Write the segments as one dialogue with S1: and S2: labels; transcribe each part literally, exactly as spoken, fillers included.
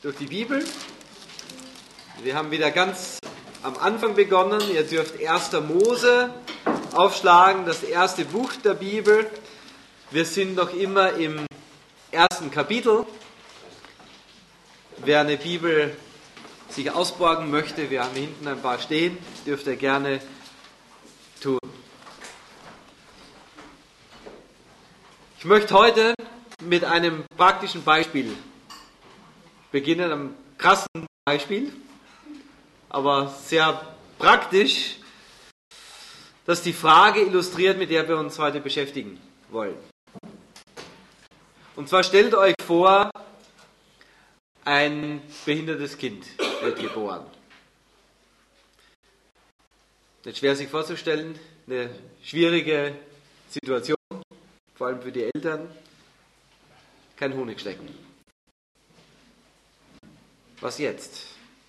S1: durch die Bibel. Wir haben wieder ganz am Anfang begonnen. Ihr dürft erster Mose aufschlagen, das erste Buch der Bibel. Wir sind noch immer im ersten Kapitel. Wer eine Bibel sich ausborgen möchte, wir haben hinten ein paar stehen, dürft ihr gerne tun. Ich möchte heute mit einem praktischen Beispiel beginnen, einem krassen Beispiel, aber sehr praktisch, das die Frage illustriert, mit der wir uns heute beschäftigen wollen. Und zwar stellt euch vor, ein behindertes Kind wird geboren. Nicht schwer sich vorzustellen, eine schwierige Situation, vor allem für die Eltern. Kein Honigschlecken. Was jetzt?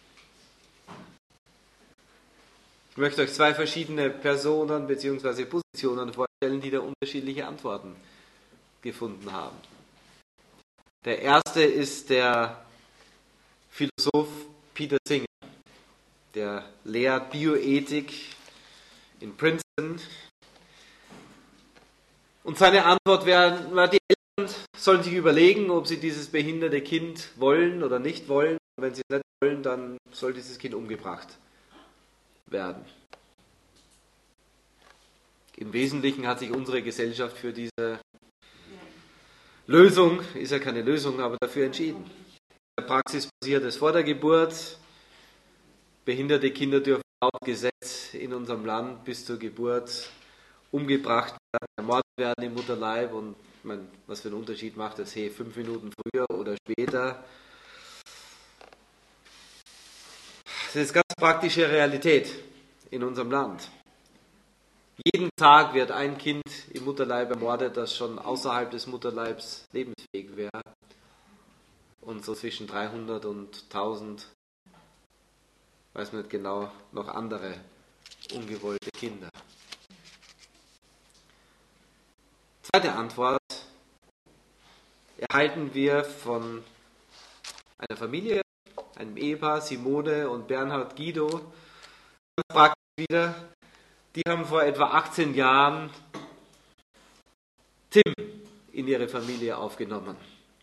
S1: Ich möchte euch zwei verschiedene Personen bzw. Positionen vorstellen, die da unterschiedliche Antworten gefunden haben. Der erste ist der Philosoph Peter Singer, der lehrt Bioethik in Princeton. Und seine Antwort wäre, die Eltern sollen sich überlegen, ob sie dieses behinderte Kind wollen oder nicht wollen. Und wenn sie es nicht wollen, dann soll dieses Kind umgebracht werden. Im Wesentlichen hat sich unsere Gesellschaft für diese Lösung, ist ja keine Lösung, aber dafür entschieden. In der Praxis passiert es vor der Geburt. Behinderte Kinder dürfen laut Gesetz in unserem Land bis zur Geburt umgebracht werden, ermordet werden im Mutterleib. Und ich meine, was für einen Unterschied macht das? Hey, fünf Minuten früher oder später? Das ist ganz praktische Realität in unserem Land. Jeden Tag wird ein Kind im Mutterleib ermordet, das schon außerhalb des Mutterleibs lebensfähig wäre. Und so zwischen dreihundert und tausend, weiß man nicht genau, noch andere ungewollte Kinder. Zweite Antwort erhalten wir von einer Familie, einem Ehepaar, Simone und Bernhard Guido. Ganz praktisch wieder, die haben vor etwa achtzehn Jahren Tim in ihre Familie aufgenommen.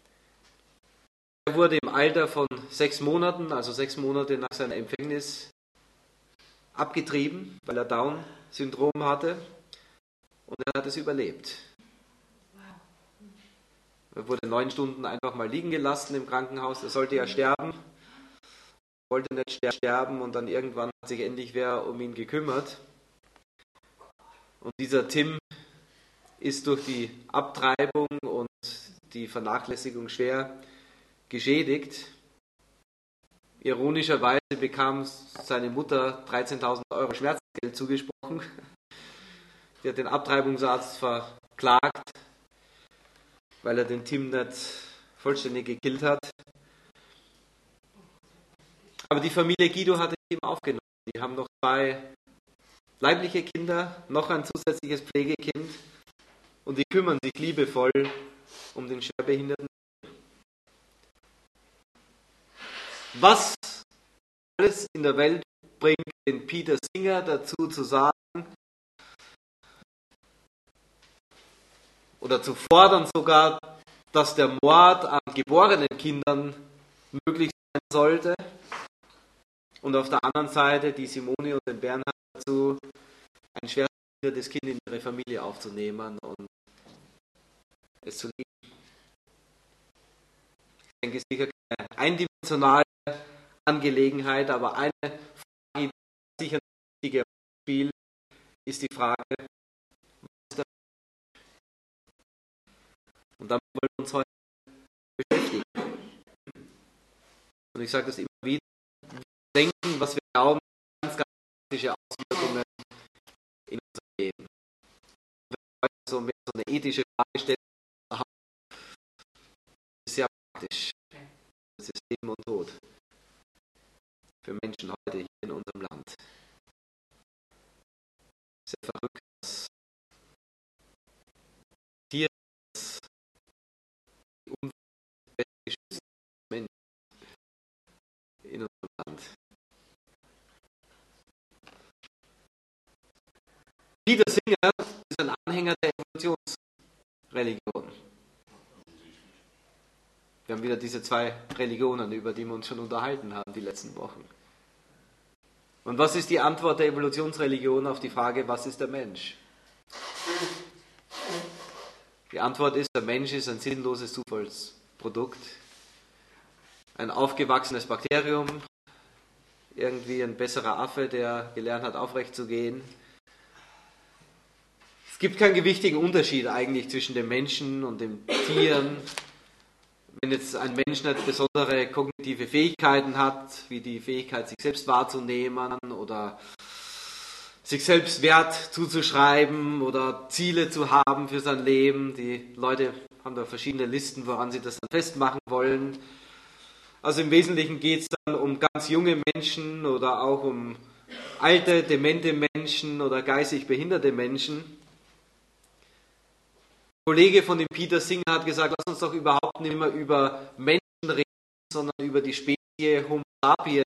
S1: Er wurde im Alter von sechs Monaten, also sechs Monate nach seiner Empfängnis, abgetrieben, weil er Down-Syndrom hatte. Und er hat es überlebt. Er wurde neun Stunden einfach mal liegen gelassen im Krankenhaus. Er sollte ja sterben. Er wollte nicht sterben und dann irgendwann hat sich endlich wer um ihn gekümmert. Und dieser Tim ist durch die Abtreibung und die Vernachlässigung schwer geschädigt. Ironischerweise bekam seine Mutter dreizehntausend Euro Schmerzgeld zugesprochen. Die hat den Abtreibungsarzt verklagt, weil er den Tim nicht vollständig gekillt hat. Aber die Familie Guido hatte ihn aufgenommen. Die haben noch zwei leibliche Kinder, noch ein zusätzliches Pflegekind und die kümmern sich liebevoll um den schwerbehinderten. Was alles in der Welt bringt den Peter Singer dazu zu sagen oder zu fordern sogar, dass der Mord an geborenen Kindern möglich sein sollte, und auf der anderen Seite die Simone und den Bernhard dazu, ein schwer behindertes Kind in ihre Familie aufzunehmen und es zu lieben. Ich denke, es ist sicher keine eindimensionale Angelegenheit, aber eine Frage, die sicher eine wichtige Rolle spielt, ist die Frage, was ist das? Und damit wollen wir uns heute beschäftigen. Und ich sage das immer wieder, wir denken, was wir glauben, ganz, ganz praktische Auswirkungen in unserem Leben. Wenn wir heute so, mehr so eine ethische Frage stellen, ist sehr praktisch. Das ist Leben und Tod für Menschen heute hier in unserem Land. Sehr verrückt, dass Tiere, die Umwelt Peter Singer ist ein Anhänger der Evolutionsreligion. Wir haben wieder diese zwei Religionen, über die wir uns schon unterhalten haben die letzten Wochen. Und was ist die Antwort der Evolutionsreligion auf die Frage, was ist der Mensch? Die Antwort ist, der Mensch ist ein sinnloses Zufallsprodukt, ein aufgewachsenes Bakterium, irgendwie ein besserer Affe, der gelernt hat, aufrecht zu gehen. Es gibt keinen gewichtigen Unterschied eigentlich zwischen dem Menschen und den Tieren. Wenn jetzt ein Mensch nicht besondere kognitive Fähigkeiten hat, wie die Fähigkeit, sich selbst wahrzunehmen oder sich selbst Wert zuzuschreiben oder Ziele zu haben für sein Leben. Die Leute haben da verschiedene Listen, woran sie das dann festmachen wollen. Also im Wesentlichen geht es dann um ganz junge Menschen oder auch um alte, demente Menschen oder geistig behinderte Menschen. Ein Kollege von dem Peter Singer hat gesagt, lass uns doch überhaupt nicht mehr über Menschen reden, sondern über die Spezie Homo sapiens.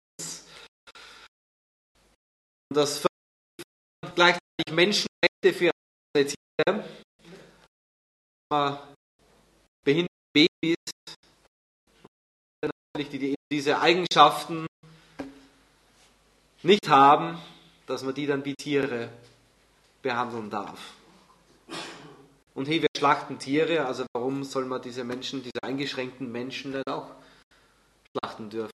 S1: Und das gleichzeitig Menschenrechte für alle Tiere, behinderte Babys, die diese Eigenschaften nicht haben, dass man die dann wie Tiere behandeln darf. Und hey, wir schlachten Tiere, also warum soll man diese Menschen, diese eingeschränkten Menschen nicht auch schlachten dürfen?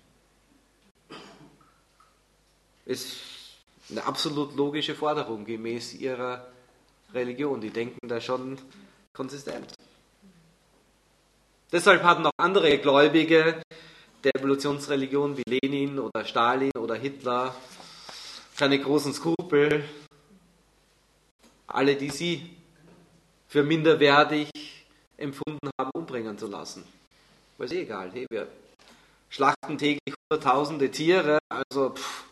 S1: Ist eine absolut logische Forderung gemäß ihrer Religion. Die denken da schon konsistent. Deshalb hatten auch andere Gläubige der Evolutionsreligion wie Lenin oder Stalin oder Hitler keine großen Skrupel, alle, die sie für minderwertig empfunden haben, umbringen zu lassen. Aber ist eh egal. Hey, wir schlachten täglich hunderttausende Tiere, also pff.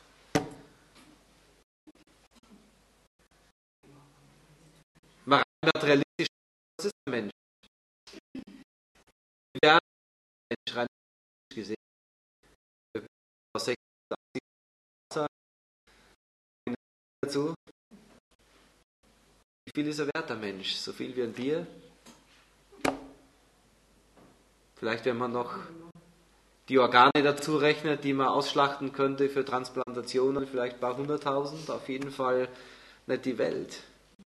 S1: Mal rein materialistisch, was ist der Mensch? Wir werden Mensch rein gesehen. Dazu. Wie viel ist er wert, der Mensch? So viel wie ein Bier? Vielleicht, wenn man noch die Organe dazu rechnet, die man ausschlachten könnte für Transplantationen, vielleicht ein paar hunderttausend, auf jeden Fall nicht die Welt.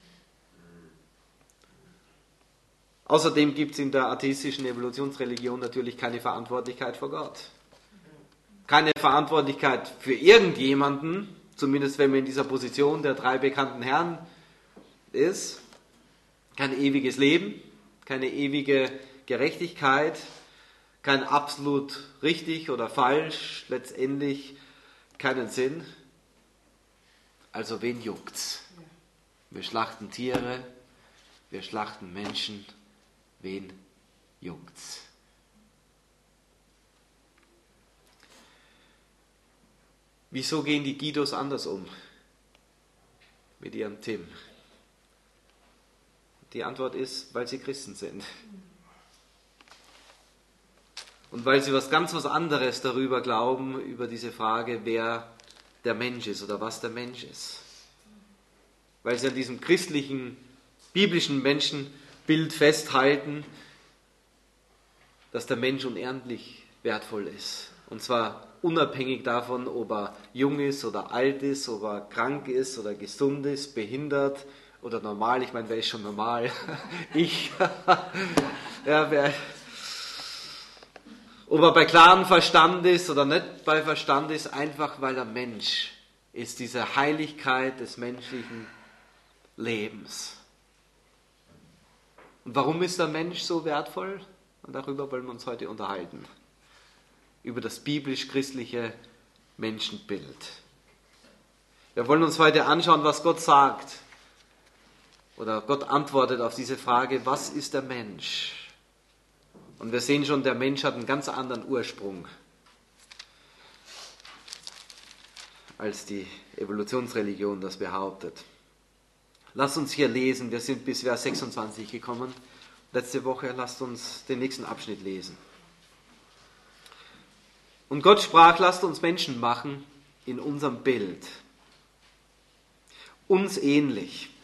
S1: Außerdem gibt es in der atheistischen Evolutionsreligion natürlich keine Verantwortlichkeit vor Gott. Keine Verantwortlichkeit für irgendjemanden, zumindest wenn man in dieser Position der drei bekannten Herren ist. Kein ewiges Leben, keine ewige Gerechtigkeit, kein absolut richtig oder falsch, letztendlich keinen Sinn. Also wen juckt's? Wir schlachten Tiere, wir schlachten Menschen, wen juckt's? Wieso gehen die Guidos anders um mit ihrem Tim? Die Antwort ist, weil sie Christen sind. Und weil sie was ganz was anderes darüber glauben, über diese Frage, wer der Mensch ist oder was der Mensch ist. Weil sie an diesem christlichen, biblischen Menschenbild festhalten, dass der Mensch unendlich wertvoll ist. Und zwar unabhängig davon, ob er jung ist oder alt ist, ob er krank ist oder gesund ist, behindert oder normal. Ich meine, wer ist schon normal? Ich. Ja, wer, ob er bei klarem Verstand ist oder nicht bei Verstand ist, einfach weil er Mensch ist, diese Heiligkeit des menschlichen Lebens. Und warum ist der Mensch so wertvoll? Und darüber wollen wir uns heute unterhalten. Über das biblisch-christliche Menschenbild. Wir wollen uns heute anschauen, was Gott sagt. Oder Gott antwortet auf diese Frage, was ist der Mensch? Und wir sehen schon, der Mensch hat einen ganz anderen Ursprung als die Evolutionsreligion das behauptet. Lasst uns hier lesen, wir sind bis Vers sechsundzwanzig gekommen. Letzte Woche, lasst uns den nächsten Abschnitt lesen. Und Gott sprach, lasst uns Menschen machen in unserem Bild, uns ähnlich.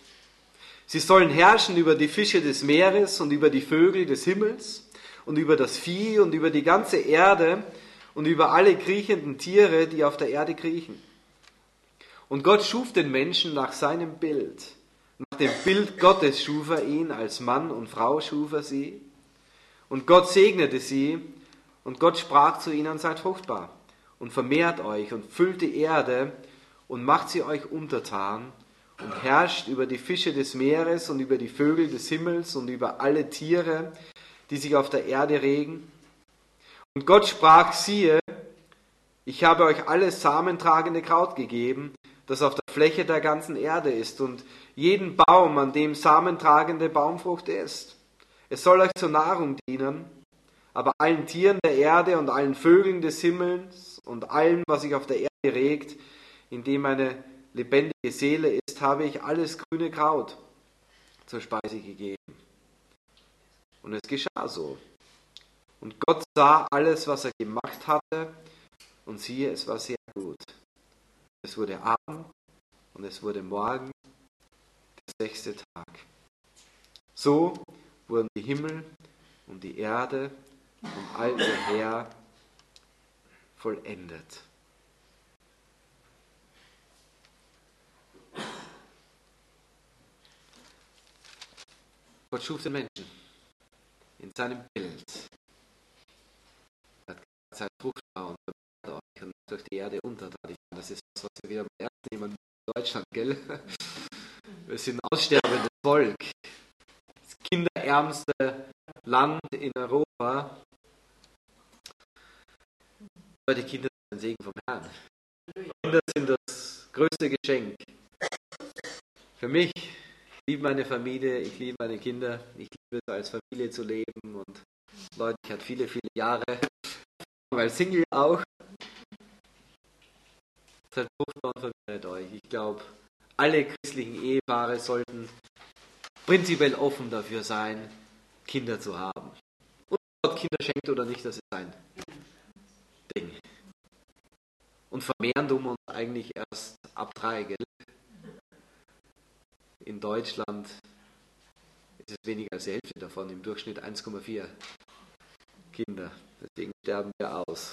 S1: Sie sollen herrschen über die Fische des Meeres und über die Vögel des Himmels und über das Vieh und über die ganze Erde und über alle kriechenden Tiere, die auf der Erde kriechen. Und Gott schuf den Menschen nach seinem Bild. Nach dem Bild Gottes schuf er ihn, als Mann und Frau schuf er sie. Und Gott segnete sie, und Gott sprach zu ihnen, seid fruchtbar und vermehrt euch und füllt die Erde und macht sie euch untertan und herrscht über die Fische des Meeres und über die Vögel des Himmels und über alle Tiere, die sich auf der Erde regen. Und Gott sprach, siehe, ich habe euch alles samentragende Kraut gegeben, das auf der Fläche der ganzen Erde ist, und jeden Baum, an dem samentragende Baumfrucht ist. Es soll euch zur Nahrung dienen, aber allen Tieren der Erde und allen Vögeln des Himmels und allem, was sich auf der Erde regt, in dem eine lebendige Seele ist, habe ich alles grüne Kraut zur Speise gegeben. Und es geschah so. Und Gott sah alles, was er gemacht hatte, und siehe, es war sehr gut. Es wurde Abend und es wurde Morgen, der sechste Tag. So wurden die Himmel und die Erde und all ihr Heer vollendet. Gott schuf den Menschen in seinem Bild. Er hat gesagt, seid fruchtbar und vermehrt euch und durch die Erde untertan. Das ist das, was wir wieder mal ernst nehmen in Deutschland, gell? Wir sind ein aussterbendes Volk. Das kinderärmste Land in Europa. Aber die Kinder sind ein Segen vom Herrn. Kinder sind das größte Geschenk. Für mich, ich liebe meine Familie, ich liebe meine Kinder, ich liebe es, als Familie zu leben. Und Leute, ich hatte viele, viele Jahre, weil Single auch. Seid fruchtbar und vermehrt euch. Ich glaube, alle christlichen Ehepaare sollten prinzipiell offen dafür sein, Kinder zu haben. Und ob Gott Kinder schenkt oder nicht, das ist sein Ding. Und vermehren tun wir uns eigentlich erst ab drei, gell? In Deutschland ist es weniger als die Hälfte davon, im Durchschnitt eins Komma vier Kinder. Deswegen sterben wir aus.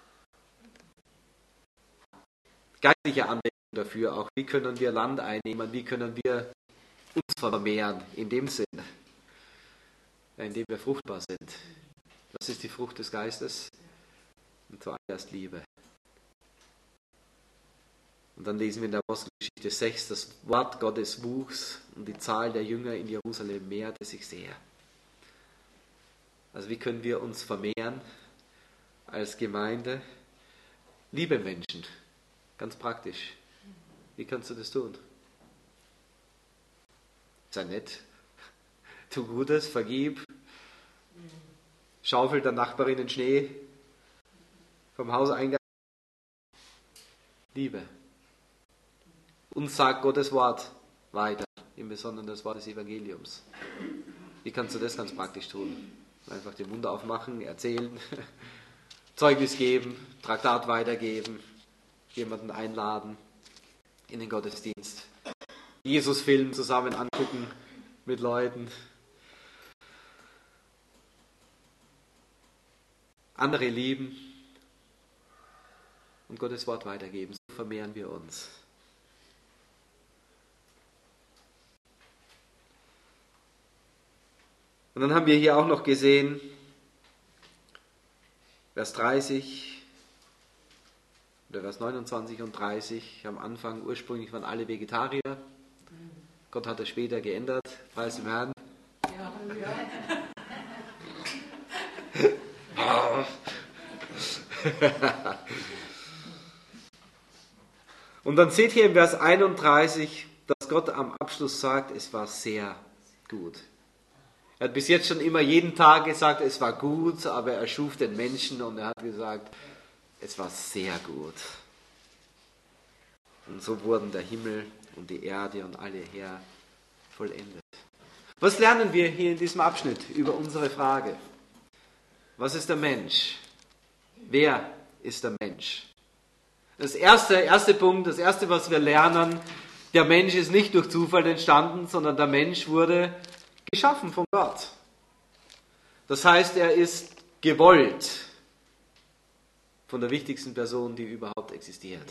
S1: Geistliche Anwendung dafür auch, wie können wir Land einnehmen, wie können wir uns vermehren, in dem Sinn, indem wir fruchtbar sind. Das ist die Frucht des Geistes und zuallererst Liebe. Und dann lesen wir in der Apostelgeschichte sechs, das Wort Gottes wuchs und die Zahl der Jünger in Jerusalem mehrte sich sehr. Also wie können wir uns vermehren als Gemeinde? Liebe Menschen. Ganz praktisch. Wie kannst du das tun? Sei nett. Tu Gutes, vergib. Schaufel der Nachbarin den Schnee vom Hauseingang. Liebe. Und sag Gottes Wort weiter, im Besonderen das Wort des Evangeliums. Wie kannst du das ganz praktisch tun? Einfach den Mund aufmachen, erzählen, Zeugnis geben, Traktat weitergeben, jemanden einladen in den Gottesdienst, Jesus-Film zusammen angucken mit Leuten, andere lieben und Gottes Wort weitergeben. So vermehren wir uns. Und dann haben wir hier auch noch gesehen, Vers dreißig, oder Vers neunundzwanzig und dreißig, am Anfang ursprünglich waren alle Vegetarier. Gott hat das später geändert, preis dem Herrn. Ja. Und dann seht ihr im Vers einunddreißig, dass Gott am Abschluss sagt, es war sehr gut. Er hat bis jetzt schon immer jeden Tag gesagt, es war gut, aber er schuf den Menschen und er hat gesagt, es war sehr gut. Und so wurden der Himmel und die Erde und alle Heer vollendet. Was lernen wir hier in diesem Abschnitt über unsere Frage? Was ist der Mensch? Wer ist der Mensch? Das erste, erste Punkt, das erste, was wir lernen, der Mensch ist nicht durch Zufall entstanden, sondern der Mensch wurde geschaffen von Gott. Das heißt, er ist gewollt von der wichtigsten Person, die überhaupt existiert.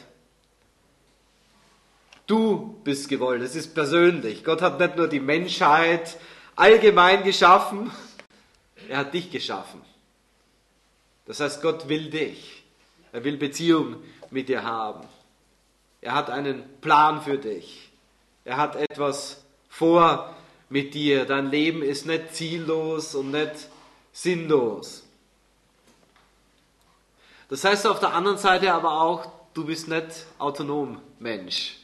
S1: Du bist gewollt, es ist persönlich. Gott hat nicht nur die Menschheit allgemein geschaffen, er hat dich geschaffen. Das heißt, Gott will dich. Er will Beziehung mit dir haben. Er hat einen Plan für dich. Er hat etwas vor mit dir. Dein Leben ist nicht ziellos und nicht sinnlos. Das heißt auf der anderen Seite aber auch, du bist nicht autonom, Mensch.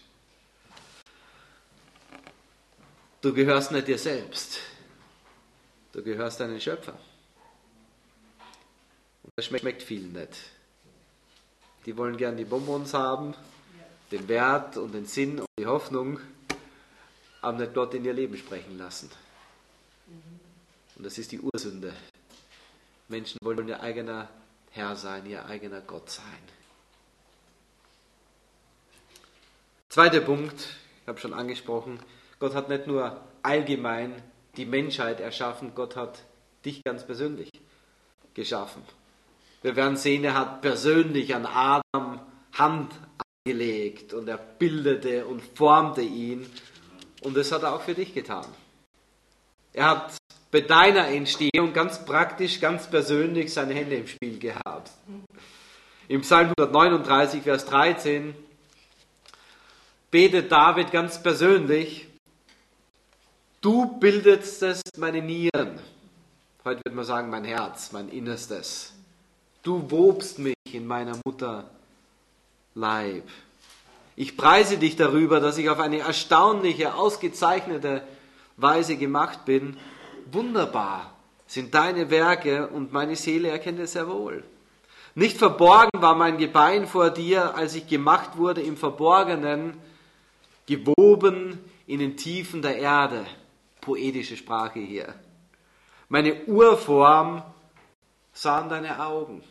S1: Du gehörst nicht dir selbst. Du gehörst deinem Schöpfer. Und das schmeckt vielen nicht. Die wollen gern die Bonbons haben, den Wert und den Sinn und die Hoffnung, aber nicht Gott in ihr Leben sprechen lassen. Und das ist die Ursünde. Menschen wollen ihr eigener Herr sein, ihr eigener Gott sein. Zweiter Punkt, ich habe schon angesprochen, Gott hat nicht nur allgemein die Menschheit erschaffen, Gott hat dich ganz persönlich geschaffen. Wir werden sehen, er hat persönlich an Adam Hand angelegt und er bildete und formte ihn. Und das hat er auch für dich getan. Er hat bei deiner Entstehung ganz praktisch, ganz persönlich seine Hände im Spiel gehabt. Im Psalm hundertneununddreißig, Vers dreizehn, betet David ganz persönlich: Du bildetest meine Nieren. Heute würde man sagen, mein Herz, mein Innerstes. Du wobst mich in meiner Mutter Leib. Ich preise dich darüber, dass ich auf eine erstaunliche, ausgezeichnete Weise gemacht bin. Wunderbar sind deine Werke und meine Seele erkennt es sehr wohl. Nicht verborgen war mein Gebein vor dir, als ich gemacht wurde im Verborgenen, gewoben in den Tiefen der Erde. Poetische Sprache hier. Meine Urform sahen deine Augen.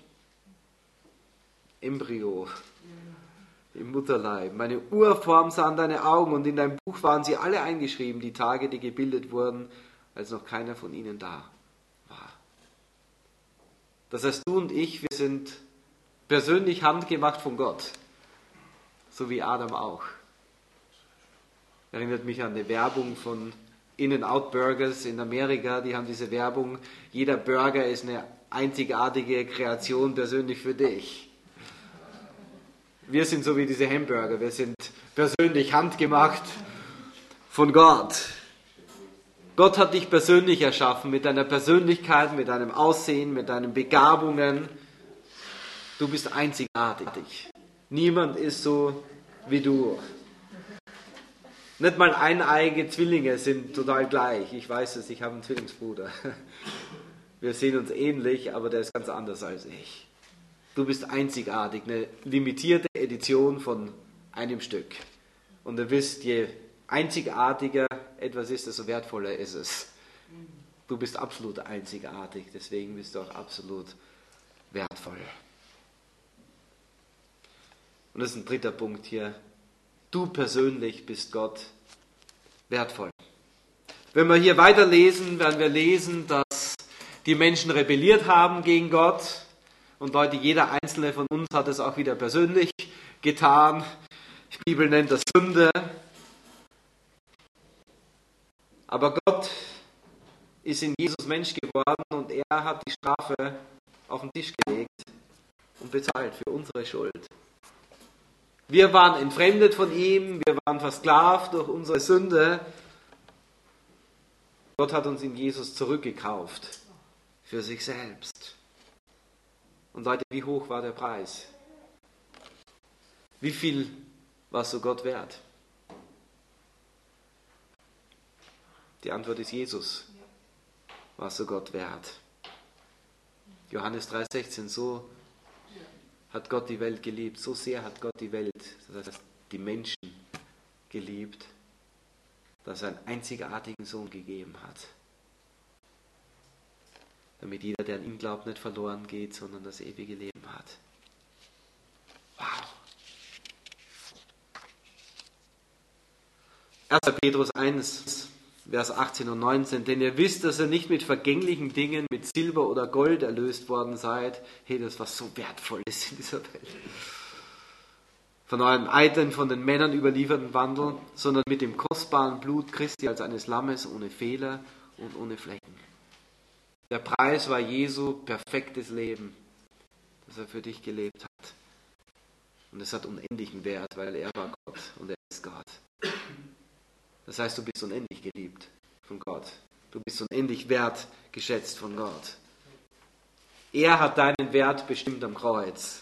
S1: Embryo im Mutterleib. Meine Urform sahen deine Augen und in deinem Buch waren sie alle eingeschrieben, die Tage, die gebildet wurden, als noch keiner von ihnen da war. Das heißt, du und ich, wir sind persönlich handgemacht von Gott, so wie Adam auch. Erinnert mich an die Werbung von In-N-Out Burgers in Amerika, die haben diese Werbung, jeder Burger ist eine einzigartige Kreation persönlich für dich. Wir sind so wie diese Hamburger, wir sind persönlich handgemacht von Gott. Gott hat dich persönlich erschaffen, mit deiner Persönlichkeit, mit deinem Aussehen, mit deinen Begabungen. Du bist einzigartig. Niemand ist so wie du. Nicht mal eineige Zwillinge sind total gleich. Ich weiß es, ich habe einen Zwillingsbruder. Wir sehen uns ähnlich, aber der ist ganz anders als ich. Du bist einzigartig, eine limitierte Edition von einem Stück. Und ihr wisst, je einzigartiger etwas ist, desto wertvoller ist es. Du bist absolut einzigartig, deswegen bist du auch absolut wertvoll. Und das ist ein dritter Punkt hier. Du persönlich bist Gott wertvoll. Wenn wir hier weiterlesen, werden wir lesen, dass die Menschen rebelliert haben gegen Gott. Und Leute, jeder einzelne von uns hat es auch wieder persönlich getan. Die Bibel nennt das Sünde. Aber Gott ist in Jesus Mensch geworden und er hat die Strafe auf den Tisch gelegt und bezahlt für unsere Schuld. Wir waren entfremdet von ihm, wir waren versklavt durch unsere Sünde. Gott hat uns in Jesus zurückgekauft für sich selbst. Und Leute, wie hoch war der Preis? Wie viel warst du Gott wert? Die Antwort ist Jesus. Warst du Gott wert? Johannes drei sechzehn, so hat Gott die Welt geliebt, so sehr hat Gott die Welt, das heißt die Menschen geliebt, dass er einen einzigartigen Sohn gegeben hat. Damit jeder, der an ihn glaubt, nicht verloren geht, sondern das ewige Leben hat. Wow! erster Petrus eins, Vers achtzehn und neunzehn, denn ihr wisst, dass ihr nicht mit vergänglichen Dingen, mit Silber oder Gold erlöst worden seid. Hey, das was so wertvoll ist in dieser Welt. Von euren eitlen, von den Männern überlieferten Wandel, sondern mit dem kostbaren Blut Christi als eines Lammes ohne Fehler und ohne Flecken. Der Preis war Jesu perfektes Leben, das er für dich gelebt hat. Und es hat unendlichen Wert, weil er war Gott und er ist Gott. Das heißt, du bist unendlich geliebt von Gott. Du bist unendlich wertgeschätzt von Gott. Er hat deinen Wert bestimmt am Kreuz.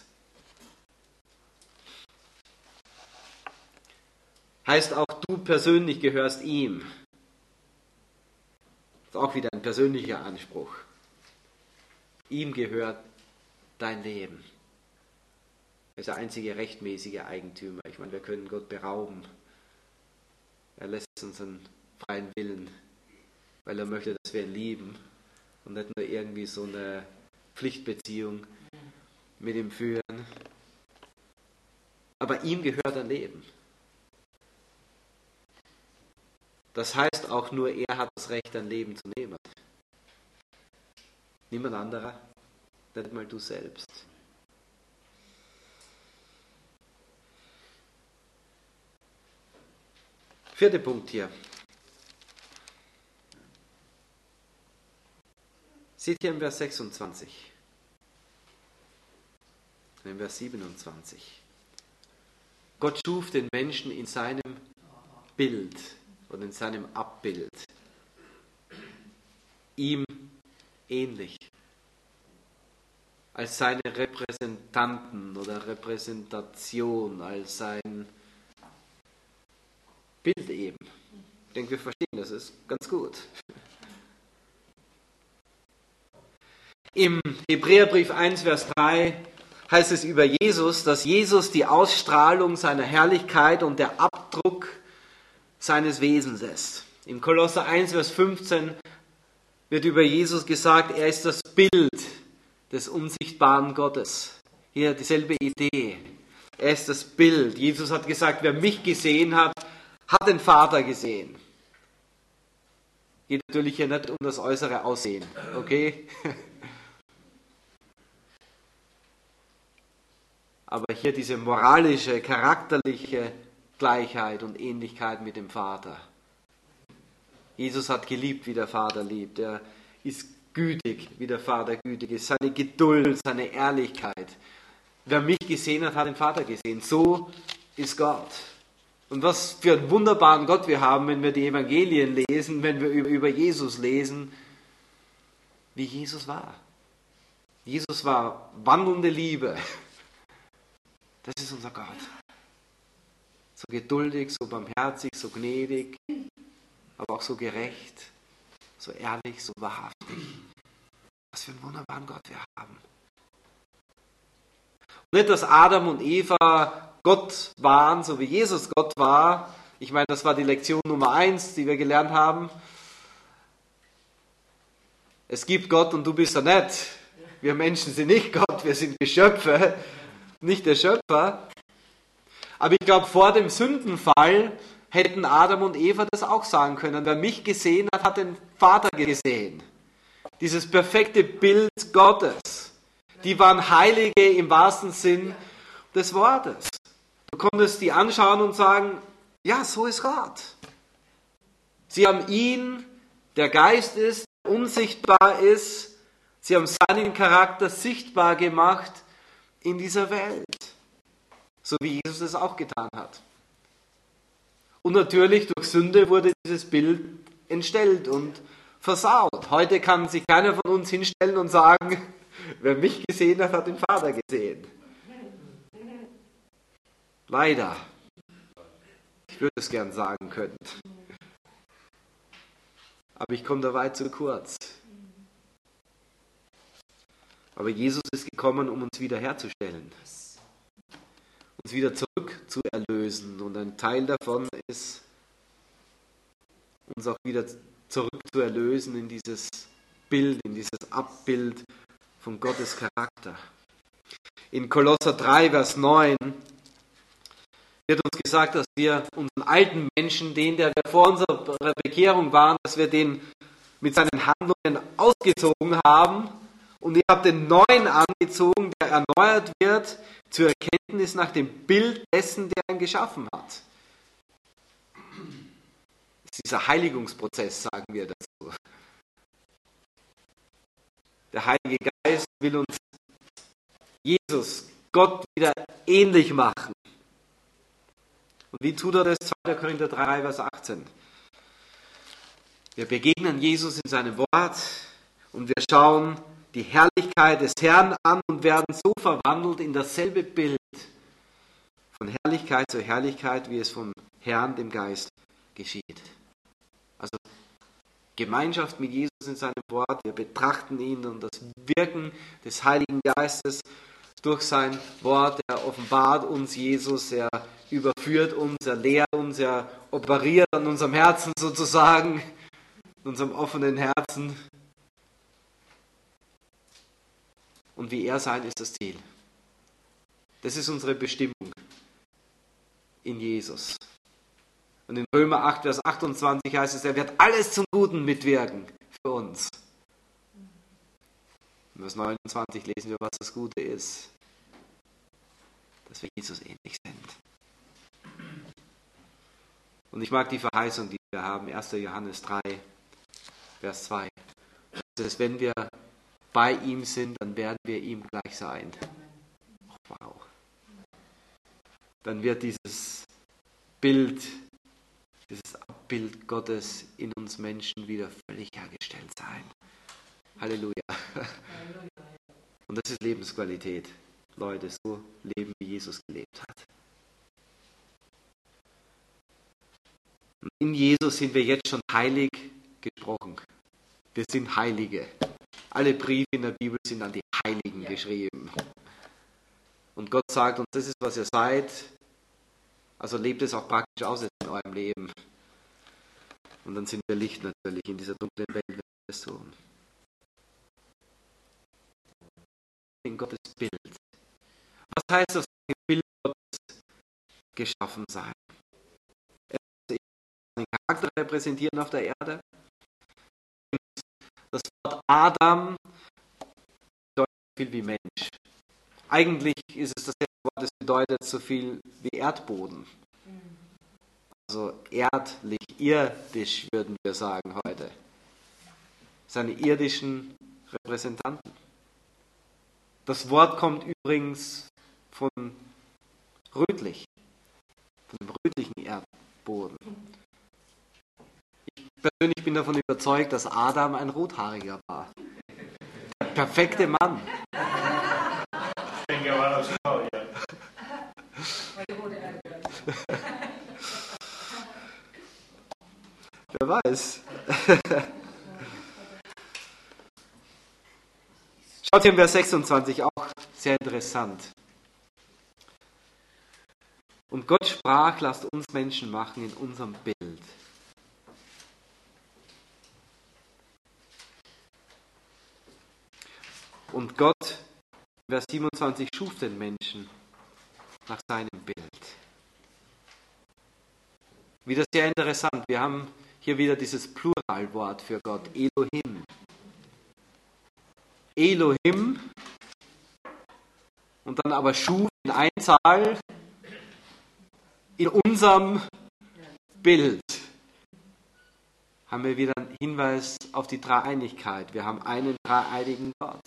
S1: Heißt auch, du persönlich gehörst ihm. Das ist auch wieder ein persönlicher Anspruch. Ihm gehört dein Leben. Er ist der einzige rechtmäßige Eigentümer. Ich meine, wir können Gott berauben. Er lässt uns einen freien Willen, weil er möchte, dass wir ihn lieben und nicht nur irgendwie so eine Pflichtbeziehung mit ihm führen. Aber ihm gehört ein Leben. Das heißt auch nur, er hat das Recht, ein Leben zu nehmen. Niemand anderer, nicht mal du selbst. Vierter Punkt hier. Seht ihr im Vers sechsundzwanzig, im Vers siebenundzwanzig. Gott schuf den Menschen in seinem Bild und in seinem Abbild. Ihm ähnlich. Als seine Repräsentanten oder Repräsentation, als sein Bild eben. Ich denke, wir verstehen das, ist ganz gut. Im Hebräerbrief eins, Vers drei heißt es über Jesus, dass Jesus die Ausstrahlung seiner Herrlichkeit und der Abdruck seines Wesens ist. Im Kolosser eins, Vers fünfzehn wird über Jesus gesagt, er ist das Bild des unsichtbaren Gottes. Hier dieselbe Idee. Er ist das Bild. Jesus hat gesagt, wer mich gesehen hat, hat den Vater gesehen. Geht natürlich hier nicht um das äußere Aussehen, okay? Aber hier diese moralische, charakterliche Gleichheit und Ähnlichkeit mit dem Vater. Jesus hat geliebt, wie der Vater liebt. Er ist gütig, wie der Vater gütig ist. Seine Geduld, seine Ehrlichkeit. Wer mich gesehen hat, hat den Vater gesehen. So ist Gott. Und was für einen wunderbaren Gott wir haben, wenn wir die Evangelien lesen, wenn wir über Jesus lesen, wie Jesus war. Jesus war wandelnde Liebe. Das ist unser Gott. So geduldig, so barmherzig, so gnädig, aber auch so gerecht, so ehrlich, so wahrhaftig. Was für einen wunderbaren Gott wir haben. Und nicht, dass Adam und Eva Gott waren, so wie Jesus Gott war. Ich meine, das war die Lektion Nummer eins, die wir gelernt haben. Es gibt Gott und du bist er nicht. Wir Menschen sind nicht Gott, wir sind Geschöpfe, nicht der Schöpfer. Aber ich glaube, vor dem Sündenfall hätten Adam und Eva das auch sagen können. Wer mich gesehen hat, hat den Vater gesehen. Dieses perfekte Bild Gottes. Die waren Heilige im wahrsten Sinn des Wortes. Du konntest die anschauen und sagen, ja, so ist Gott. Sie haben ihn, der Geist ist, der unsichtbar ist. Sie haben seinen Charakter sichtbar gemacht in dieser Welt. So wie Jesus es auch getan hat. Und natürlich durch Sünde wurde dieses Bild entstellt und versaut. Heute kann sich keiner von uns hinstellen und sagen, wer mich gesehen hat, hat den Vater gesehen. Leider. Ich würde es gern sagen können. Aber ich komme da weit zu kurz. Aber Jesus ist gekommen, um uns wiederherzustellen. Uns wieder zurück zu erlösen. Und ein Teil davon ist, uns auch wieder zurück zu erlösen in dieses Bild, in dieses Abbild von Gottes Charakter. In Kolosser drei, Vers neun wird uns gesagt, dass wir unseren alten Menschen, den, der wir vor unserer Bekehrung waren, dass wir den mit seinen Handlungen ausgezogen haben und ihr habt den neuen angezogen, der erneuert wird zur Erkenntnis nach dem Bild dessen, der ihn geschaffen hat. Das ist dieser Heiligungsprozess, sagen wir dazu. Der Heilige Geist will uns Jesus, Gott, wieder ähnlich machen. Und wie tut er das? zweiter Korinther drei, Vers achtzehn. Wir begegnen Jesus in seinem Wort und wir schauen die Herrlichkeit des Herrn an und werden so verwandelt in dasselbe Bild von Herrlichkeit zu Herrlichkeit, wie es vom Herrn, dem Geist, geschieht. Also Gemeinschaft mit Jesus in seinem Wort, wir betrachten ihn und das Wirken des Heiligen Geistes durch sein Wort. Er offenbart uns Jesus, er überführt uns, er lehrt uns, er operiert an unserem Herzen sozusagen, in unserem offenen Herzen. Und wie er sein, ist das Ziel. Das ist unsere Bestimmung in Jesus. Und in Römer acht, Vers achtundzwanzig heißt es, er wird alles zum Guten mitwirken für uns. In Vers neunundzwanzig lesen wir, was das Gute ist. Dass wir Jesus ähnlich sind. Und ich mag die Verheißung, die wir haben, erster Johannes drei, Vers zwei. Dass wenn wir bei ihm sind, dann werden wir ihm gleich sein. Oh, wow. Dann wird dieses Bild, dieses Abbild Gottes in uns Menschen wieder völlig hergestellt sein. Halleluja. Und das ist Lebensqualität. Leute, so leben, wie Jesus gelebt hat. Und in Jesus sind wir jetzt schon heilig gesprochen. Wir sind Heilige. Alle Briefe in der Bibel sind an die Heiligen geschrieben. Und Gott sagt uns, das ist, was ihr seid. Also lebt es auch praktisch aus in eurem Leben. Und dann sind wir Licht natürlich in dieser dunklen Welt, wenn wir das tun. In Gottes Bild. Was heißt das, im Bild Gottes geschaffen sein? Er muss den Charakter repräsentieren auf der Erde. Das Wort Adam bedeutet so viel wie Mensch. Eigentlich ist es das Wort, das bedeutet so viel wie Erdboden. Also erdlich, irdisch würden wir sagen heute. Seine irdischen Repräsentanten. Das Wort kommt übrigens von rötlich, von dem rötlichen Erdboden. Ich persönlich bin davon überzeugt, dass Adam ein Rothaariger war. Der perfekte Mann.
S2: Ich denke, er war das Frau, ja.
S1: Wer weiß. Schaut hier in Vers sechsundzwanzig, auch sehr interessant. Und Gott sprach, lasst uns Menschen machen in unserem Bild. Und Gott, Vers siebenundzwanzig, schuf den Menschen nach seinem Bild. Wieder sehr interessant. Wir haben hier wieder dieses Pluralwort für Gott, Elohim. Elohim und dann aber schuf in Einzahl in unserem Bild. Haben wir wieder einen Hinweis auf die Dreieinigkeit. Wir haben einen dreieinigen Gott.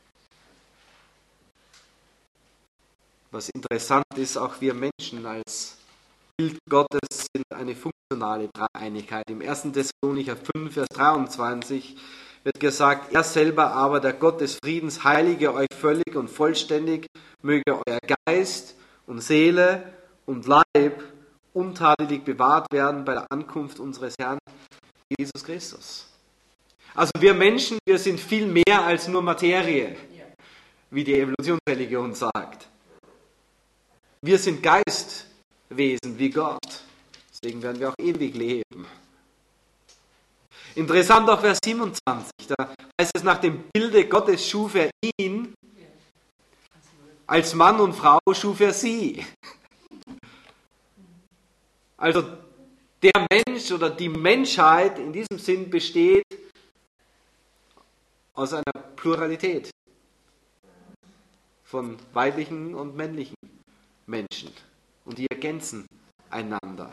S1: Was interessant ist, auch wir Menschen als Bild Gottes sind eine funktionale Dreieinigkeit. Im ersten Thessalonicher fünf, Vers dreiundzwanzig wird gesagt, er selber aber, der Gott des Friedens, heilige euch völlig und vollständig, möge euer Geist und Seele und Leib untadelig bewahrt werden bei der Ankunft unseres Herrn Jesus Christus. Also wir Menschen, wir sind viel mehr als nur Materie, wie die Evolutionsreligion sagt. Wir sind Geistwesen wie Gott. Deswegen werden wir auch ewig leben. Interessant auch Vers siebenundzwanzig. Da heißt es, nach dem Bilde Gottes schuf er ihn. Als Mann und Frau schuf er sie. Also der Mensch oder die Menschheit in diesem Sinn besteht aus einer Pluralität von weiblichen und männlichen Menschen. Und die ergänzen einander.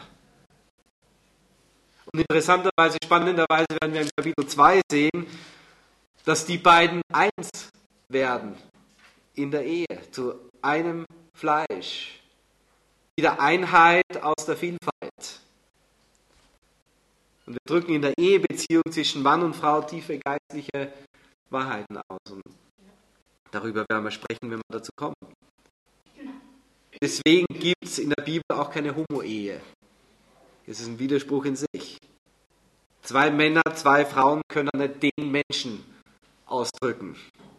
S1: Und interessanterweise, spannenderweise werden wir in Kapitel zwei sehen, dass die beiden eins werden in der Ehe, zu einem Fleisch. Wieder Einheit aus der Vielfalt. Und wir drücken in der Ehebeziehung zwischen Mann und Frau tiefe geistliche Wahrheiten aus. Und darüber werden wir sprechen, wenn wir dazu kommen. Deswegen gibt es in der Bibel auch keine Homo-Ehe. Das ist ein Widerspruch in sich. Zwei Männer, zwei Frauen können nicht den Menschen ausdrücken.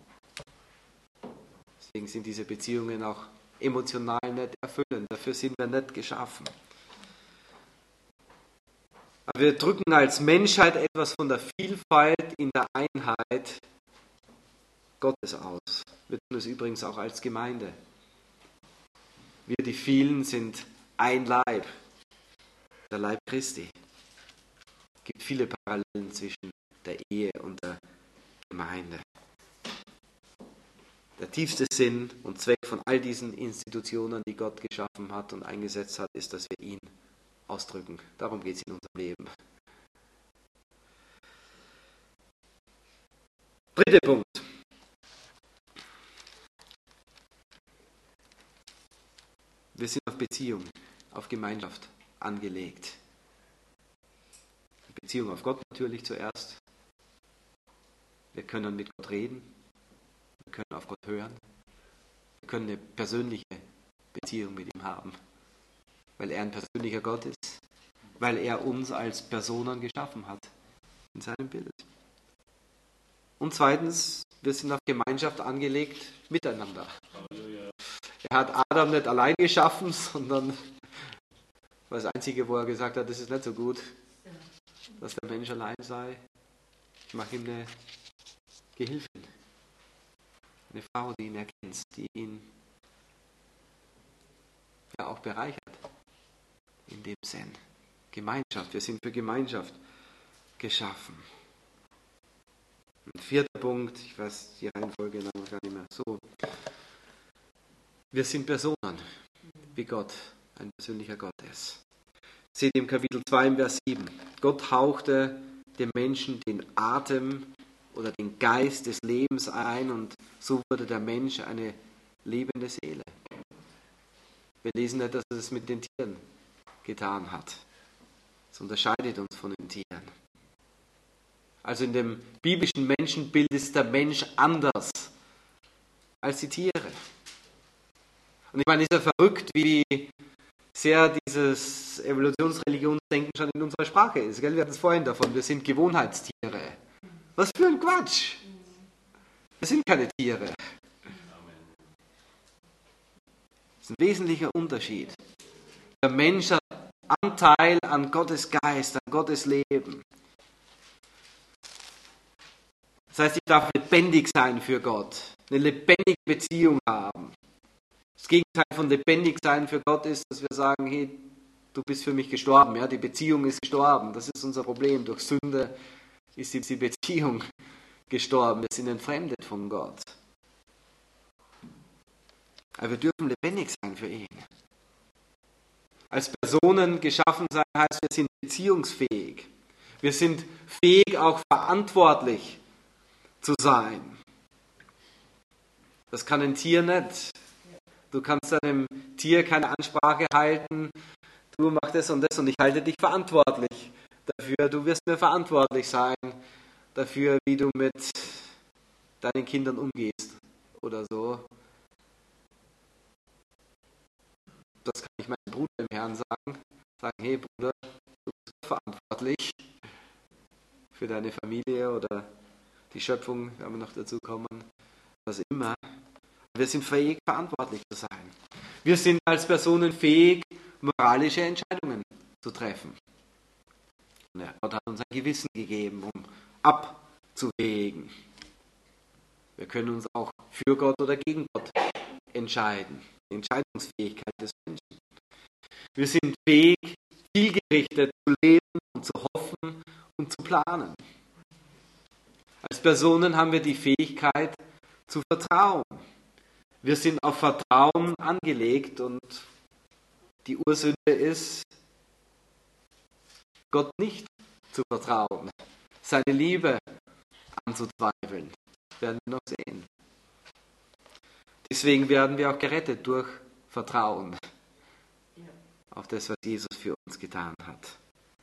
S1: Deswegen sind diese Beziehungen auch emotional nicht erfüllend. Dafür sind wir nicht geschaffen. Aber wir drücken als Menschheit etwas von der Vielfalt in der Einheit Gottes aus. Wir tun es übrigens auch als Gemeinde. Wir, die vielen, sind ein Leib, der Leib Christi. Es gibt viele Parallelen zwischen der Ehe und der Gemeinde. Der tiefste Sinn und Zweck von all diesen Institutionen, die Gott geschaffen hat und eingesetzt hat, ist, dass wir ihn ausdrücken. Darum geht es in unserem Leben. Dritter Punkt. Wir sind auf Beziehung, auf Gemeinschaft angelegt. Beziehung auf Gott natürlich zuerst. Wir können mit Gott reden. Wir können auf Gott hören. Wir können eine persönliche Beziehung mit ihm haben. Weil er ein persönlicher Gott ist. Weil er uns als Personen geschaffen hat. In seinem Bild. Und zweitens, wir sind auf Gemeinschaft angelegt miteinander. Er hat Adam nicht allein geschaffen, sondern das Einzige, wo er gesagt hat, das ist nicht so gut, dass der Mensch allein sei. Ich mache ihm eine Gehilfin. Eine Frau, die ihn erkennt, die ihn ja auch bereichert. In dem Sinn. Gemeinschaft. Wir sind für Gemeinschaft geschaffen. Und vierter Punkt, ich weiß die Reihenfolge noch gar nicht mehr. So. Wir sind Personen, wie Gott, ein persönlicher Gott ist. Seht im Kapitel zwei, im Vers sieben. Gott hauchte dem Menschen den Atem oder den Geist des Lebens ein und so wurde der Mensch eine lebende Seele. Wir lesen nicht, dass er es mit den Tieren getan hat. Das unterscheidet uns von den Tieren. Also in dem biblischen Menschenbild ist der Mensch anders als die Tiere. Und ich meine, es ist ja verrückt, wie sehr dieses Evolutionsreligionsdenken schon in unserer Sprache ist. Gell? Wir hatten es vorhin davon, wir sind Gewohnheitstiere. Was für ein Quatsch! Wir sind keine Tiere. Das ist ein wesentlicher Unterschied. Der Mensch hat Anteil an Gottes Geist, an Gottes Leben. Das heißt, ich darf lebendig sein für Gott, eine lebendige Beziehung haben. Das Gegenteil von lebendig sein für Gott ist, dass wir sagen, hey, du bist für mich gestorben, ja, die Beziehung ist gestorben. Das ist unser Problem. Durch Sünde ist die Beziehung gestorben. Wir sind entfremdet von Gott. Aber wir dürfen lebendig sein für ihn. Als Personen geschaffen sein heißt, wir sind beziehungsfähig. Wir sind fähig, auch verantwortlich zu sein. Das kann ein Tier nicht. Du kannst einem Tier keine Ansprache halten, du machst das und das und ich halte dich verantwortlich dafür. Du wirst mir verantwortlich sein dafür, wie du mit deinen Kindern umgehst oder so. Das kann ich meinem Bruder im Herrn sagen. Sagen, hey Bruder, du bist verantwortlich für deine Familie oder die Schöpfung, wenn wir noch dazu kommen, was immer. Wir sind fähig, verantwortlich zu sein. Wir sind als Personen fähig, moralische Entscheidungen zu treffen. Und Gott hat uns ein Gewissen gegeben, um abzuwägen. Wir können uns auch für Gott oder gegen Gott entscheiden. Die Entscheidungsfähigkeit des Menschen. Wir sind fähig, zielgerichtet zu leben und zu hoffen und zu planen. Als Personen haben wir die Fähigkeit zu vertrauen. Wir sind auf Vertrauen angelegt und die Ursünde ist, Gott nicht zu vertrauen, seine Liebe anzuzweifeln. Das werden wir noch sehen. Deswegen werden wir auch gerettet durch Vertrauen auf das, was Jesus für uns getan hat.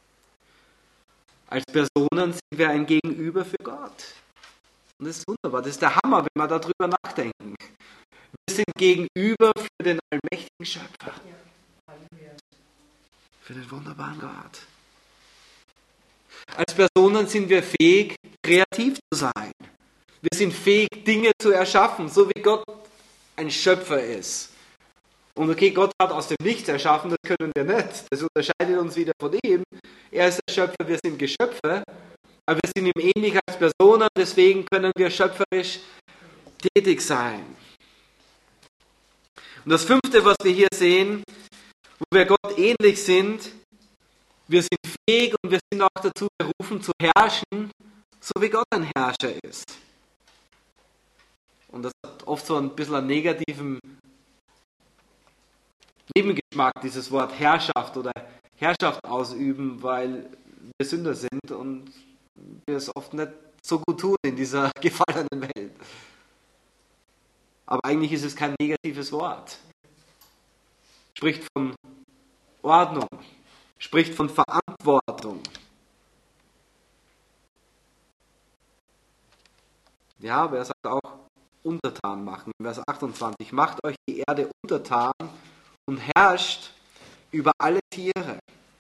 S1: Als Personen sind wir ein Gegenüber für Gott. Und das ist wunderbar, das ist der Hammer, wenn wir darüber nachdenken. Wir sind Gegenüber für den allmächtigen Schöpfer. Für den wunderbaren Gott. Als Personen sind wir fähig, kreativ zu sein. Wir sind fähig, Dinge zu erschaffen, so wie Gott ein Schöpfer ist. Und okay, Gott hat aus dem Nichts erschaffen, das können wir nicht. Das unterscheidet uns wieder von ihm. Er ist der Schöpfer, wir sind Geschöpfe. Aber wir sind ihm ähnlich als Personen, deswegen können wir schöpferisch tätig sein. Und das Fünfte, was wir hier sehen, wo wir Gott ähnlich sind, wir sind fähig und wir sind auch dazu berufen zu herrschen, so wie Gott ein Herrscher ist. Und das hat oft so ein bisschen einen negativen Nebengeschmack, dieses Wort Herrschaft oder Herrschaft ausüben, weil wir Sünder sind und wir es oft nicht so gut tun in dieser gefallenen Welt. Aber eigentlich ist es kein negatives Wort. Spricht von Ordnung, spricht von Verantwortung. Ja, aber er sagt auch untertan machen. Vers achtundzwanzig, macht euch die Erde untertan und herrscht über alle Tiere.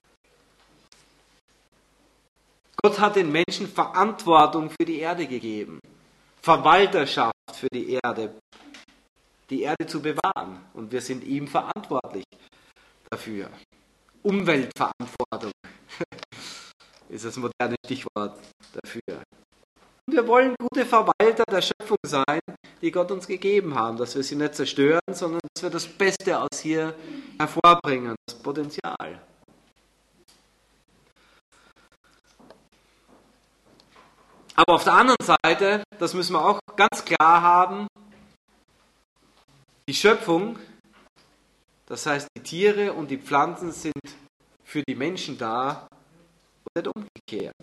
S1: Gott hat den Menschen Verantwortung für die Erde gegeben, Verwalterschaft für die Erde, die Erde zu bewahren. Und wir sind ihm verantwortlich dafür. Umweltverantwortung ist das moderne Stichwort dafür. Und wir wollen gute Verwalter der Schöpfung sein, die Gott uns gegeben haben, dass wir sie nicht zerstören, sondern dass wir das Beste aus hier hervorbringen, das Potenzial. Aber auf der anderen Seite, das müssen wir auch ganz klar haben, die Schöpfung, das heißt die Tiere und die Pflanzen sind für die Menschen da und nicht umgekehrt.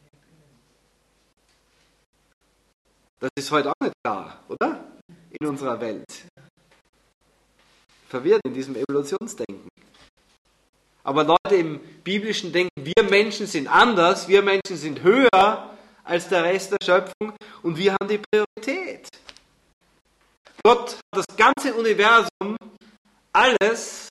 S1: Das ist heute auch nicht klar, oder? In unserer Welt. Verwirrt in diesem Evolutionsdenken. Aber Leute im biblischen Denken, wir Menschen sind anders, wir Menschen sind höher als der Rest der Schöpfung und wir haben die Priorität. Gott hat das ganze Universum, alles,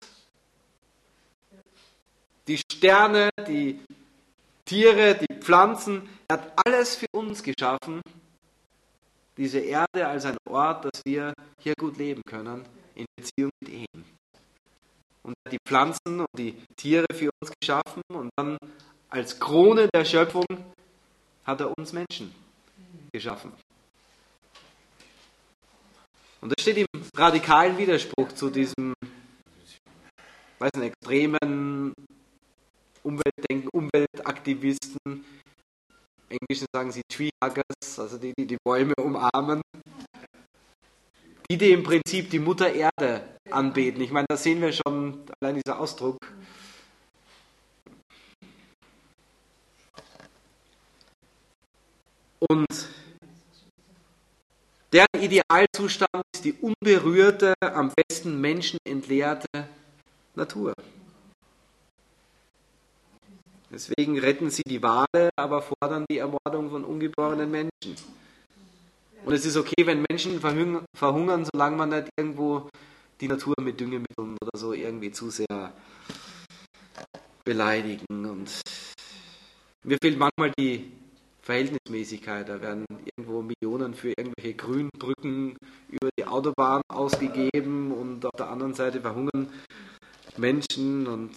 S1: die Sterne, die Tiere, die Pflanzen, er hat alles für uns geschaffen, diese Erde als ein Ort, dass wir hier gut leben können, in Beziehung mit ihm. Und er hat die Pflanzen und die Tiere für uns geschaffen und dann als Krone der Schöpfung hat er uns Menschen geschaffen. Und das steht im radikalen Widerspruch zu diesem, weiß nicht, extremen Umweltdenken, Umweltaktivisten. Im Englischen sagen sie Treehuggers, also die, die die Bäume umarmen. Die, die im Prinzip die Mutter Erde anbeten. Ich meine, da sehen wir schon allein dieser Ausdruck. Und deren Idealzustand ist die unberührte, am besten menschenentleerte Natur. Deswegen retten sie die Wale, aber fordern die Ermordung von ungeborenen Menschen. Und es ist okay, wenn Menschen verhungern, solange man nicht irgendwo die Natur mit Düngemitteln oder so irgendwie zu sehr beleidigen. Und mir fehlt manchmal die Verhältnismäßigkeit. Da werden irgendwo Millionen für irgendwelche Grünbrücken über die Autobahn ausgegeben und auf der anderen Seite verhungern Menschen und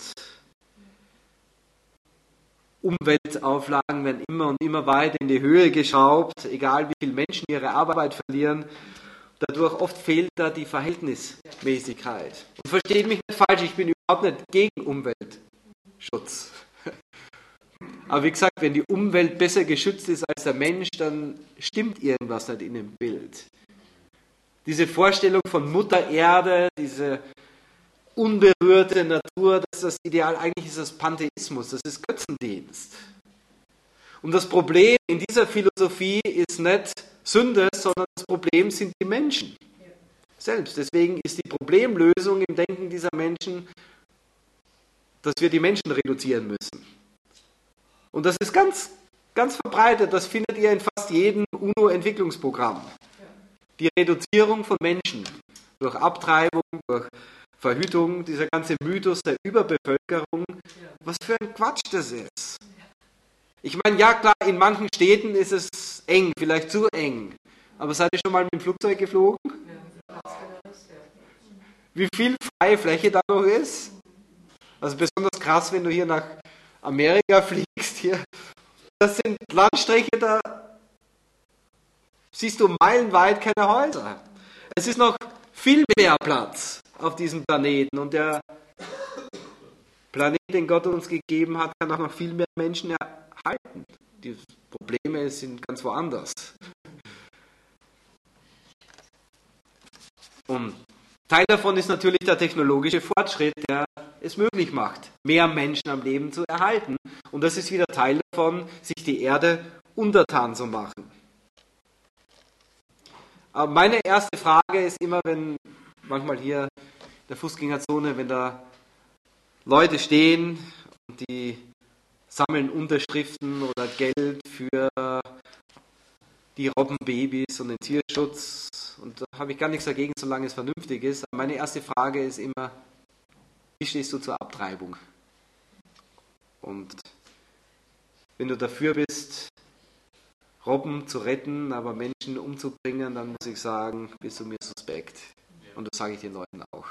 S1: Umweltauflagen werden immer und immer weiter in die Höhe geschraubt, egal wie viele Menschen ihre Arbeit verlieren. Dadurch oft fehlt da die Verhältnismäßigkeit. Und versteht mich nicht falsch, ich bin überhaupt nicht gegen Umwelt. Schutz. Aber wie gesagt, wenn die Umwelt besser geschützt ist als der Mensch, dann stimmt irgendwas nicht in dem Bild. Diese Vorstellung von Mutter Erde, diese unberührte Natur, das ist das Ideal, eigentlich ist das Pantheismus, das ist Götzendienst. Und das Problem in dieser Philosophie ist nicht Sünde, sondern das Problem sind die Menschen selbst. Deswegen ist die Problemlösung im Denken dieser Menschen, dass wir die Menschen reduzieren müssen. Und das ist ganz, ganz verbreitet, das findet ihr in fast jedem UNO-Entwicklungsprogramm. Die Reduzierung von Menschen durch Abtreibung, durch Verhütung, dieser ganze Mythos der Überbevölkerung, was für ein Quatsch das ist. Ich meine, ja klar, in manchen Städten ist es eng, vielleicht zu eng. Aber seid ihr schon mal mit dem Flugzeug geflogen? Wie viel freie Fläche da noch ist? Also besonders krass, wenn du hier nach Amerika fliegst. Hier. Das sind Landstriche, da siehst du meilenweit keine Häuser. Es ist noch viel mehr Platz auf diesem Planeten. Und der Planet, den Gott uns gegeben hat, kann auch noch viel mehr Menschen erhalten. Die Probleme sind ganz woanders. Und Teil davon ist natürlich der technologische Fortschritt, der es möglich macht, mehr Menschen am Leben zu erhalten. Und das ist wieder Teil davon, sich die Erde untertan zu machen. Aber meine erste Frage ist immer, wenn manchmal hier in der Fußgängerzone, wenn da Leute stehen und die sammeln Unterschriften oder Geld für die Robbenbabys und den Tierschutz. Und da habe ich gar nichts dagegen, solange es vernünftig ist. Aber meine erste Frage ist immer, wie stehst du zur Abtreibung? Und wenn du dafür bist, Robben zu retten, aber Menschen umzubringen, dann muss ich sagen, bist du mir suspekt. Und das sage ich den Leuten auch.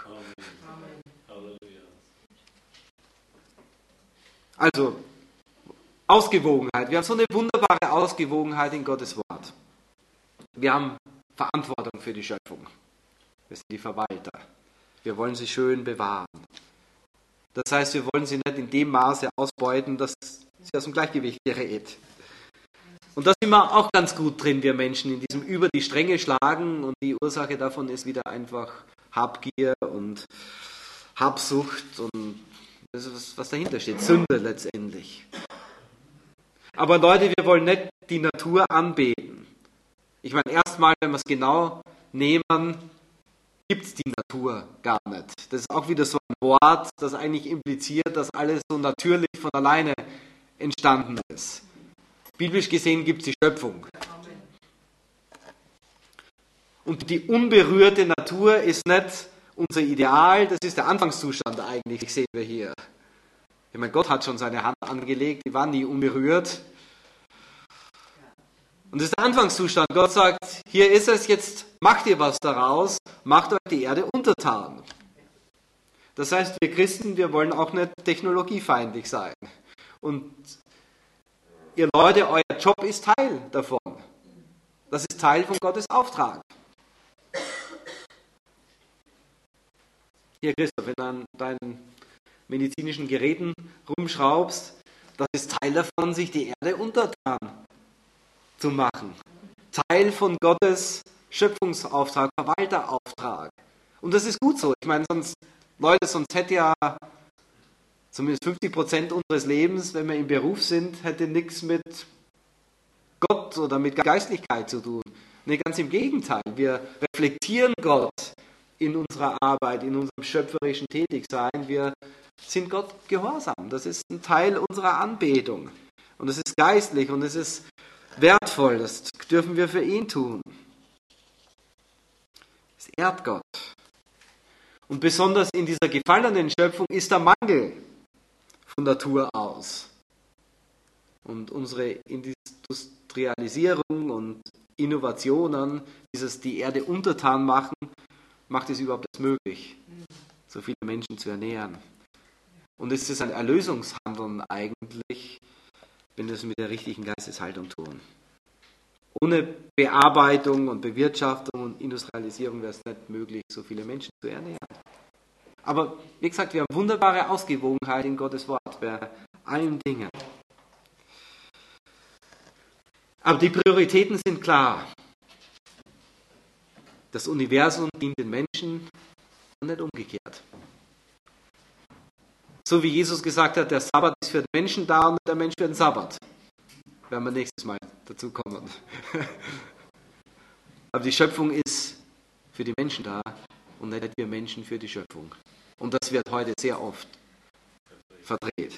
S1: Also, Ausgewogenheit. Wir haben so eine wunderbare Ausgewogenheit in Gottes Wort. Wir haben Verantwortung für die Schöpfung. Wir sind die Verwalter. Wir wollen sie schön bewahren. Das heißt, wir wollen sie nicht in dem Maße ausbeuten, dass sie aus dem Gleichgewicht gerät. Und da sind wir auch ganz gut drin, wir Menschen, in diesem über die Stränge schlagen. Und die Ursache davon ist wieder einfach Habgier und Habsucht und das ist, was dahinter steht, Sünde letztendlich. Aber Leute, wir wollen nicht die Natur anbeten. Ich meine, erstmal, wenn wir es genau nehmen, gibt es die Natur gar nicht. Das ist auch wieder so ein Wort, das eigentlich impliziert, dass alles so natürlich von alleine entstanden ist. Biblisch gesehen gibt es die Schöpfung. Und die unberührte Natur ist nicht unser Ideal, das ist der Anfangszustand eigentlich, sehen wir hier. Ich meine, Gott hat schon seine Hand angelegt, die war nie unberührt. Und das ist der Anfangszustand. Gott sagt, hier ist es, jetzt macht ihr was daraus, macht euch die Erde untertan. Das heißt, wir Christen, wir wollen auch nicht technologiefeindlich sein. Und ihr Leute, euer Job ist Teil davon. Das ist Teil von Gottes Auftrag. Hier, Christoph, wenn du an deinen medizinischen Geräten rumschraubst, das ist Teil davon, sich die Erde untertan zu machen. Teil von Gottes Schöpfungsauftrag, Verwalterauftrag. Und das ist gut so. Ich meine, sonst, Leute, sonst hätte ja zumindest fünfzig Prozent unseres Lebens, wenn wir im Beruf sind, hätte nichts mit Gott oder mit Geistlichkeit zu tun. Nee, ganz im Gegenteil. Wir reflektieren Gott in unserer Arbeit, in unserem schöpferischen Tätigsein. Wir sind Gott gehorsam. Das ist ein Teil unserer Anbetung. Und es ist geistlich und es ist wertvoll. Das dürfen wir für ihn tun. Es ehrt Gott. Und besonders in dieser gefallenen Schöpfung ist der Mangel von Natur aus. Und unsere Industrialisierung und Innovationen, dieses die Erde untertan machen, macht es überhaupt erst möglich, so viele Menschen zu ernähren. Und es ist ein Erlösungshandeln eigentlich, wenn wir es mit der richtigen Geisteshaltung tun. Ohne Bearbeitung und Bewirtschaftung und Industrialisierung wäre es nicht möglich, so viele Menschen zu ernähren. Aber wie gesagt, wir haben wunderbare Ausgewogenheit in Gottes Wort bei allen Dingen. Aber die Prioritäten sind klar. Das Universum dient den Menschen und nicht umgekehrt. So wie Jesus gesagt hat, der Sabbat ist für den Menschen da und nicht der Mensch für den Sabbat. Werden wir nächstes Mal dazu kommen. Aber die Schöpfung ist für die Menschen da und nicht wir Menschen für die Schöpfung. Und das wird heute sehr oft verdreht.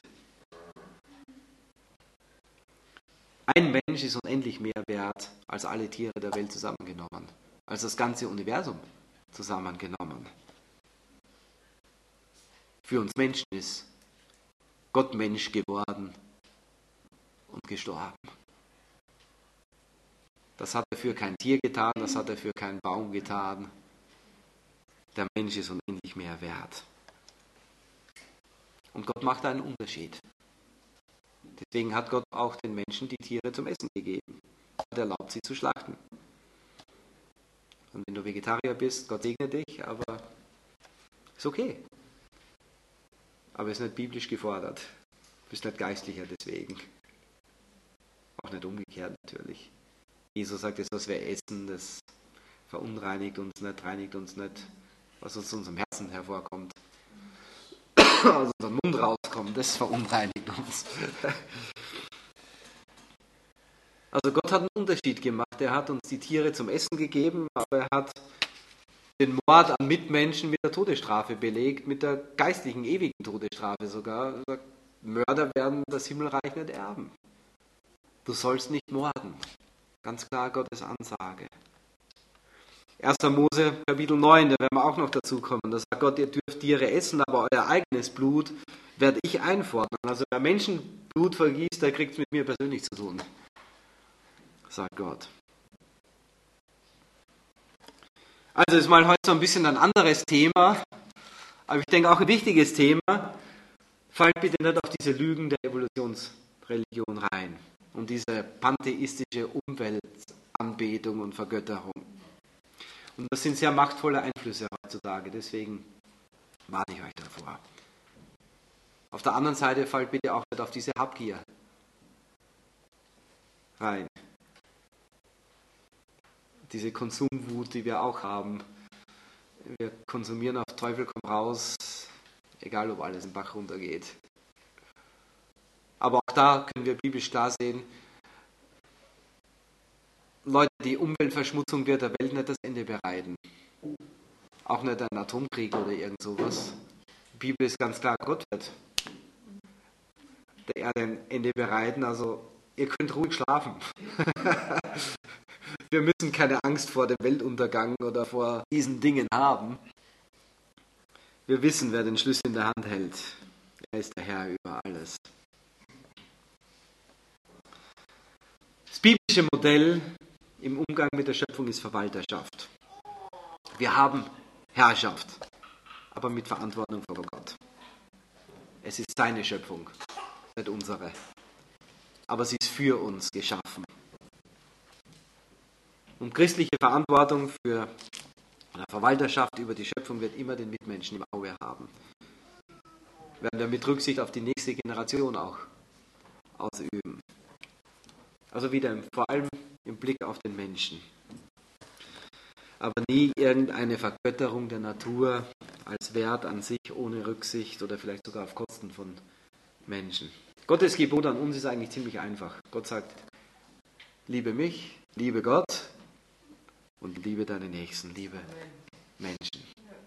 S1: Ein Mensch ist unendlich mehr wert als alle Tiere der Welt zusammengenommen, als das ganze Universum zusammengenommen. Für uns Menschen ist Gott Mensch geworden und gestorben. Das hat er für kein Tier getan, das hat er für keinen Baum getan. Der Mensch ist unendlich mehr wert. Und Gott macht einen Unterschied. Deswegen hat Gott auch den Menschen die Tiere zum Essen gegeben. Er erlaubt sie zu schlachten. Und wenn du Vegetarier bist, Gott segne dich, aber ist okay. Aber ist nicht biblisch gefordert. Du bist nicht geistlicher deswegen. Auch nicht umgekehrt natürlich. Jesus sagt, das, was wir essen, das verunreinigt uns nicht, reinigt uns nicht, was aus unserem Herzen hervorkommt. Aus unserem Mund rauskommt, das verunreinigt uns. Also Gott hat einen Unterschied gemacht. Er hat uns die Tiere zum Essen gegeben, aber er hat den Mord an Mitmenschen mit der Todesstrafe belegt, mit der geistlichen, ewigen Todesstrafe sogar. Mörder werden das Himmelreich nicht erben. Du sollst nicht morden. Ganz klar Gottes Ansage. erster Mose Kapitel neun, da werden wir auch noch dazu kommen. Da sagt Gott, ihr dürft Tiere essen, aber euer eigenes Blut werde ich einfordern. Also wer Menschenblut vergießt, der kriegt es mit mir persönlich zu tun. Sagt Gott. Also ist mal heute so ein bisschen ein anderes Thema, aber ich denke auch ein wichtiges Thema. Fallt bitte nicht auf diese Lügen der Evolutionsreligion rein und diese pantheistische Umweltanbetung und Vergötterung. Und das sind sehr machtvolle Einflüsse heutzutage, deswegen warne ich euch davor. Auf der anderen Seite fallt bitte auch nicht auf diese Habgier rein. Diese Konsumwut, die wir auch haben. Wir konsumieren auf Teufel komm raus, egal ob alles im Bach runtergeht. Aber auch da können wir biblisch klar sehen, Leute, die Umweltverschmutzung wird der Welt nicht das Ende bereiten. Auch nicht ein Atomkrieg oder irgend sowas. Die Bibel ist ganz klar, Gott wird der Erde ein Ende bereiten, also ihr könnt ruhig schlafen. Wir müssen keine Angst vor dem Weltuntergang oder vor diesen Dingen haben. Wir wissen, wer den Schlüssel in der Hand hält. Er ist der Herr über alles. Das biblische Modell im Umgang mit der Schöpfung ist Verwalterschaft. Wir haben Herrschaft, aber mit Verantwortung vor Gott. Es ist seine Schöpfung, nicht unsere. Aber sie ist für uns geschaffen. Und christliche Verantwortung für eine Verwalterschaft über die Schöpfung wird immer den Mitmenschen im Auge haben. Werden wir mit Rücksicht auf die nächste Generation auch ausüben. Also wieder vor allem im Blick auf den Menschen. Aber nie irgendeine Vergötterung der Natur als Wert an sich, ohne Rücksicht oder vielleicht sogar auf Kosten von Menschen. Gottes Gebot an uns ist eigentlich ziemlich einfach. Gott sagt, liebe mich, liebe Gott und liebe deine Nächsten, liebe Menschen.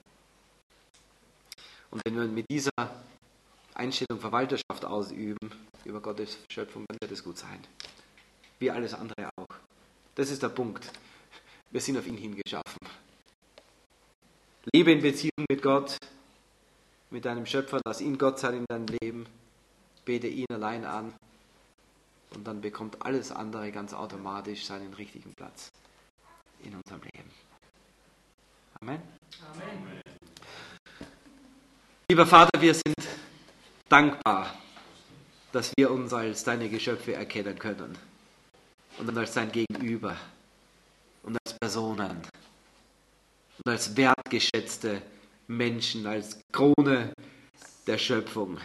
S1: Und wenn wir mit dieser Einstellung Verwalterschaft ausüben über Gottes Schöpfung, dann wird es gut sein. Wie alles andere auch. Das ist der Punkt. Wir sind auf ihn hingeschaffen. Lebe in Beziehung mit Gott, mit deinem Schöpfer, lass ihn Gott sein in deinem Leben, bete ihn allein an und dann bekommt alles andere ganz automatisch seinen richtigen Platz in unserem Leben. Amen. Amen. Lieber Vater, wir sind dankbar, dass wir uns als deine Geschöpfe erkennen können und als dein Gegenüber und als Personen und als wertgeschätzte Menschen als Krone der Schöpfung.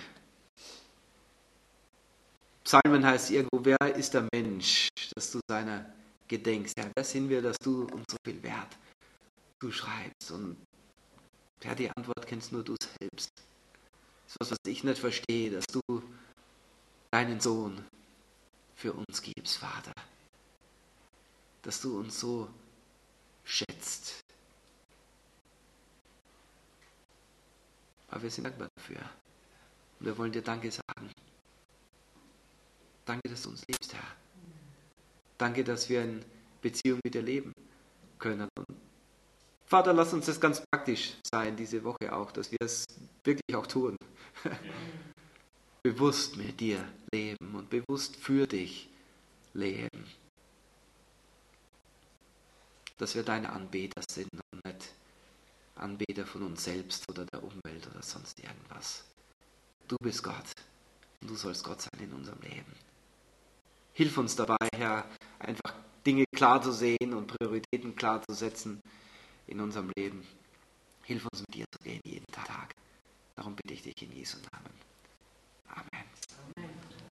S1: Psalmen heißt irgendwo, wer ist der Mensch, dass du seiner gedenkst? Herr, wer sind wir, dass du uns so viel Wert zuschreibst? Und Herr, die Antwort kennst nur du selbst. Das ist was, was ich nicht verstehe, dass du deinen Sohn für uns gibst, Vater. Dass du uns so schätzt. Aber wir sind dankbar dafür. Und wir wollen dir Danke sagen. Danke, dass du uns liebst, Herr. Danke, dass wir in Beziehung mit dir leben können. Und Vater, lass uns das ganz praktisch sein, diese Woche auch, dass wir es wirklich auch tun. Bewusst mit dir leben und bewusst für dich leben. Dass wir deine Anbeter sind und nicht Anbeter von uns selbst oder der Umwelt oder sonst irgendwas. Du bist Gott und du sollst Gott sein in unserem Leben. Hilf uns dabei, Herr, einfach Dinge klar zu sehen und Prioritäten klar zu setzen in unserem Leben. Hilf uns, mit dir zu gehen jeden Tag. Darum bitte ich dich in Jesu Namen.